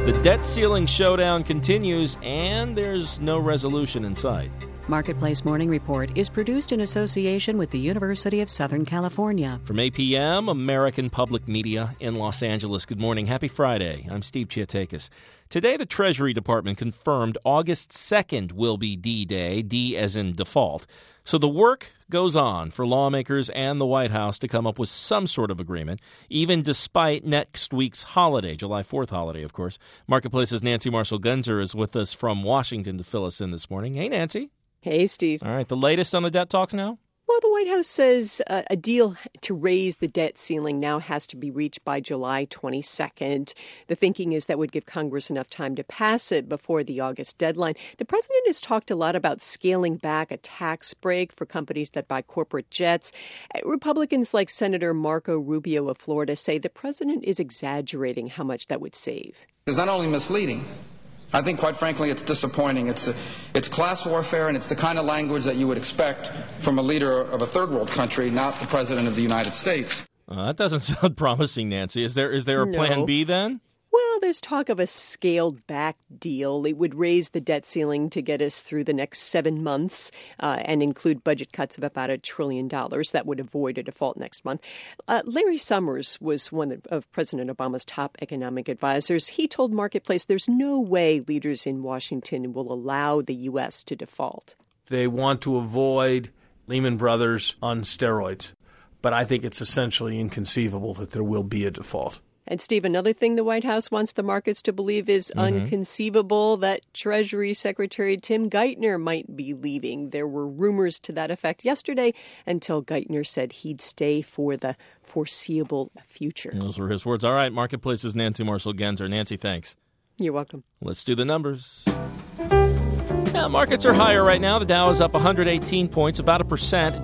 The debt ceiling showdown continues, and there's no resolution in sight. Marketplace Morning Report is produced in association with the University of Southern California. From APM, American Public Media in Los Angeles. Good morning. Happy Friday. I'm Steve Chiatakis. Today, the Treasury Department confirmed August 2nd will be D-Day, D as in default. So the work goes on for lawmakers and the White House to come up with some sort of agreement, even despite next week's holiday, July 4th holiday, of course. Marketplace's Nancy Marshall-Genzer is with us from Washington to fill us in this morning. Hey, Nancy. Hey, Steve. All right, the latest on the debt talks now? Well, the White House says a deal to raise the debt ceiling now has to be reached by July 22nd. The thinking is that would give Congress enough time to pass it before the August deadline. The president has talked a lot about scaling back a tax break for companies that buy corporate jets. Republicans like Senator Marco Rubio of Florida say the president is exaggerating how much that would save. It's not only misleading, I think, quite frankly, it's disappointing. It's class warfare, and it's the kind of language that you would expect from a leader of a third world country, not the president of the United States. That doesn't sound promising, Nancy. Is there a plan B then? Well, there's talk of a scaled-back deal. It would raise the debt ceiling to get us through the next 7 months and include budget cuts of about $1 trillion. That would avoid a default next month. Larry Summers was one of President Obama's top economic advisors. He told Marketplace there's no way leaders in Washington will allow the U.S. to default. They want to avoid Lehman Brothers on steroids, but I think it's essentially inconceivable that there will be a default. And, Steve, another thing the White House wants the markets to believe is inconceivable that Treasury Secretary Tim Geithner might be leaving. There were rumors to that effect yesterday until Geithner said he'd stay for the foreseeable future. Those were his words. All right, Marketplace's Nancy Marshall-Genzer. Nancy, thanks. You're welcome. Let's do the numbers. Yeah, markets are higher right now. The Dow is up 118 points, about 1% at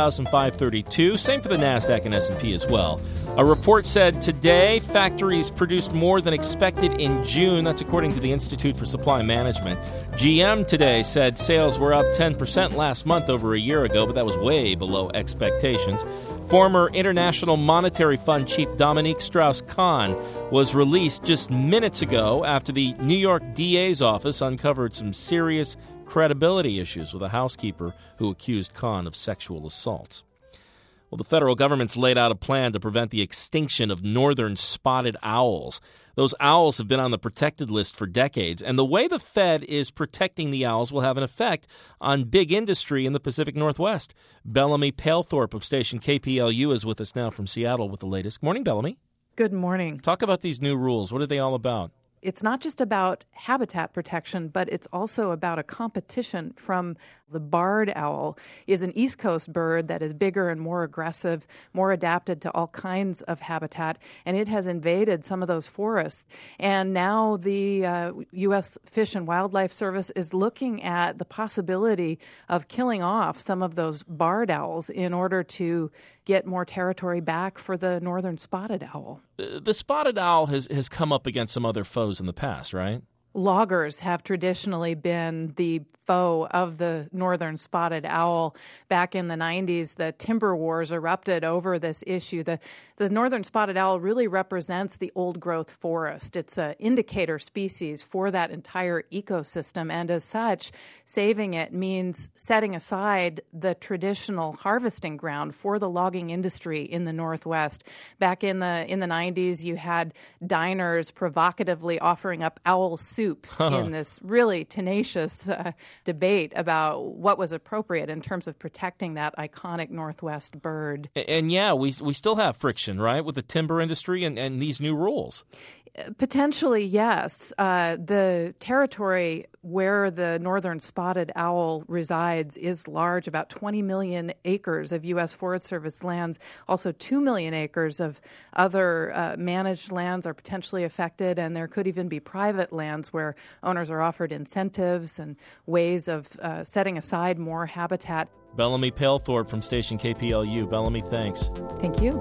12,532. Same for the NASDAQ and S&P as well. A report said today factories produced more than expected in June. That's according to the Institute for Supply Management. GM today said sales were up 10% last month over a year ago, but that was way below expectations. Former International Monetary Fund Chief Dominique Strauss-Kahn was released just minutes ago after the New York DA's office uncovered some serious credibility issues with a housekeeper who accused Kahn of sexual assault. Well, the federal government's laid out a plan to prevent the extinction of northern spotted owls. Those owls have been on the protected list for decades, and the way the Fed is protecting the owls will have an effect on big industry in the Pacific Northwest. Bellamy Palethorpe of station KPLU is with us now from Seattle with the latest. Morning, Bellamy. Good morning. Talk about these new rules. What are they all about? It's not just about habitat protection, but it's also about a competition from the barred owl. Is an East Coast bird that is bigger and more aggressive, more adapted to all kinds of habitat, and it has invaded some of those forests. And now the U.S. Fish and Wildlife Service is looking at the possibility of killing off some of those barred owls in order to get more territory back for the northern spotted owl. The spotted owl has come up against some other foes in the past, right? Loggers have traditionally been the foe of the northern spotted owl. Back in the 90s, the timber wars erupted over this issue. The northern spotted owl really represents the old-growth forest. It's an indicator species for that entire ecosystem, and as such, saving it means setting aside the traditional harvesting ground for the logging industry in the Northwest. Back in the 90s, you had diners provocatively offering up owl soup in this really tenacious debate about what was appropriate in terms of protecting that iconic Northwest bird. And yeah, we still have friction, right, with the timber industry and these new rules. Potentially, yes. The territory where the northern spotted owl resides is large, about 20 million acres of U.S. Forest Service lands. Also, 2 million acres of other managed lands are potentially affected, and there could even be private lands where owners are offered incentives and ways of setting aside more habitat. Bellamy Palethorpe from station KPLU. Bellamy, thanks. Thank you.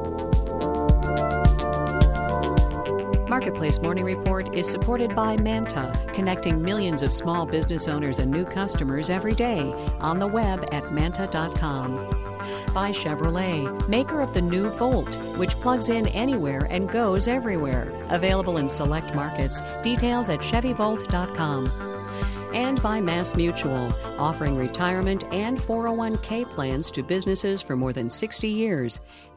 Marketplace Morning Report is supported by Manta, connecting millions of small business owners and new customers every day on the web at manta.com. By Chevrolet, maker of the new Volt, which plugs in anywhere and goes everywhere. Available in select markets. Details at ChevyVolt.com. And by MassMutual, offering retirement and 401k plans to businesses for more than 60 years.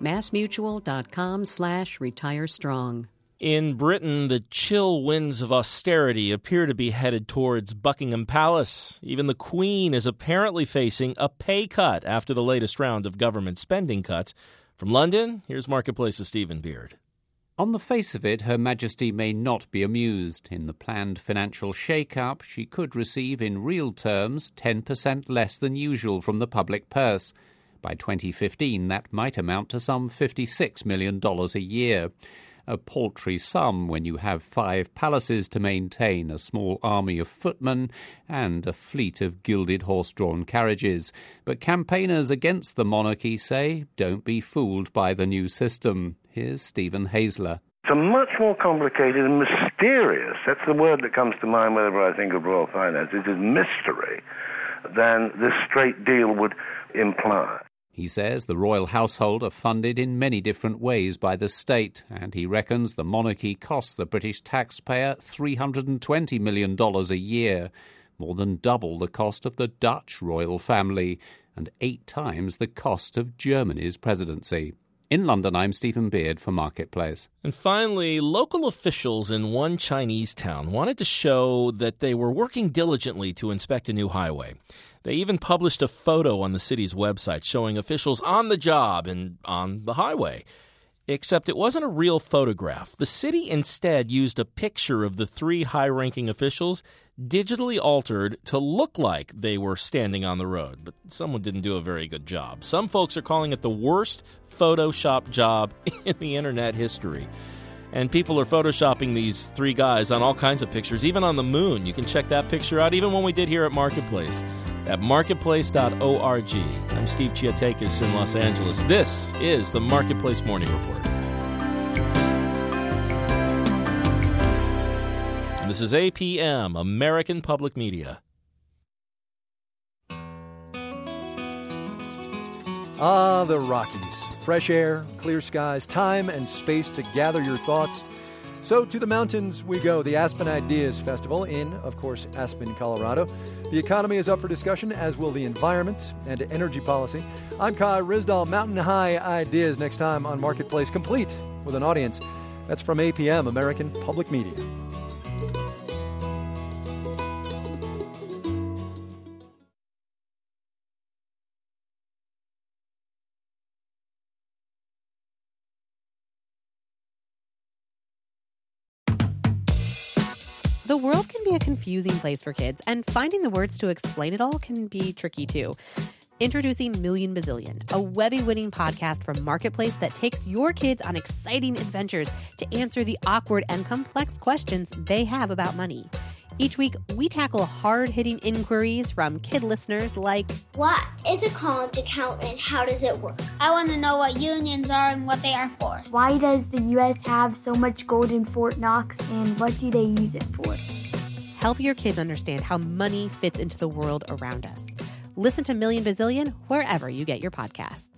MassMutual.com/retirestrong. In Britain, the chill winds of austerity appear to be headed towards Buckingham Palace. Even the Queen is apparently facing a pay cut after the latest round of government spending cuts. From London, here's Marketplace's Stephen Beard. On the face of it, Her Majesty may not be amused. In the planned financial shake-up, she could receive in real terms 10% less than usual from the public purse. By 2015, that might amount to some $56 million a year. A paltry sum when you have 5 palaces to maintain, a small army of footmen, and a fleet of gilded horse-drawn carriages. But campaigners against the monarchy say, don't be fooled by the new system. Here's Stephen Hazler. It's a much more complicated and mysterious, that's the word that comes to mind whenever I think of royal finance, it is mystery, than this straight deal would imply. He says the royal household are funded in many different ways by the state, and he reckons the monarchy costs the British taxpayer $320 million a year, more than double the cost of the Dutch royal family, and 8 times the cost of Germany's presidency. In London, I'm Stephen Beard for Marketplace. And finally, local officials in one Chinese town wanted to show that they were working diligently to inspect a new highway. They even published a photo on the city's website showing officials on the job and on the highway. Except it wasn't a real photograph. The city instead used a picture of the 3 high-ranking officials digitally altered to look like they were standing on the road. But someone didn't do a very good job. Some folks are calling it the worst Photoshop job in the internet history. And people are photoshopping these 3 guys on all kinds of pictures, even on the moon. You can check that picture out, even when we did here at Marketplace, at marketplace.org. I'm Steve Chiatakis in Los Angeles. This is the Marketplace Morning Report. And this is APM, American Public Media. The Rockies. Fresh air, clear skies, time and space to gather your thoughts. So to the mountains we go, the Aspen Ideas Festival in, of course, Aspen, Colorado. The economy is up for discussion, as will the environment and energy policy. I'm Kai Ryssdal. Mountain High Ideas next time on Marketplace, complete with an audience. That's from APM, American Public Media. The world can be a confusing place for kids, and finding the words to explain it all can be tricky too. Introducing Million Bazillion, a Webby-winning podcast from Marketplace that takes your kids on exciting adventures to answer the awkward and complex questions they have about money. Each week, we tackle hard-hitting inquiries from kid listeners like, what is a college account and how does it work? I want to know what unions are and what they are for. Why does the U.S. have so much gold in Fort Knox and what do they use it for? Help your kids understand how money fits into the world around us. Listen to Million Bazillion wherever you get your podcasts.